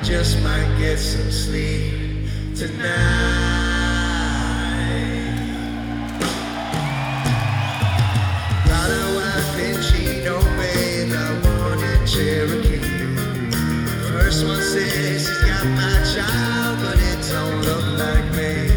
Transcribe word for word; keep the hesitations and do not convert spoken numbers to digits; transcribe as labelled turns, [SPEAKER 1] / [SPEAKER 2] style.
[SPEAKER 1] just might get some sleep tonight. Got a wife in Chino, babe, I want in Cherokee. First one says she's got my child, but it don't look like me.